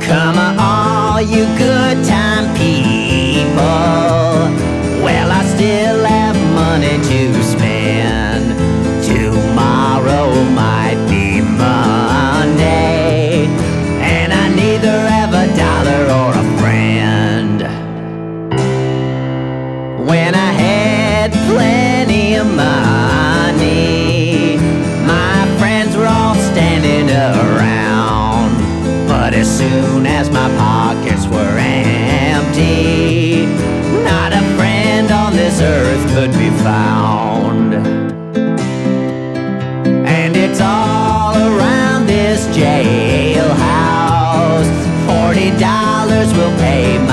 Come on, all you good time people. Well, I still have money to spend. Tomorrow might be Monday, and I neither have a dollar or a friend. When I had plenty of money, my friends were all standing around. But as soon as my pockets were empty, not a friend on this earth could be found. And it's all around this jailhouse. $40 will pay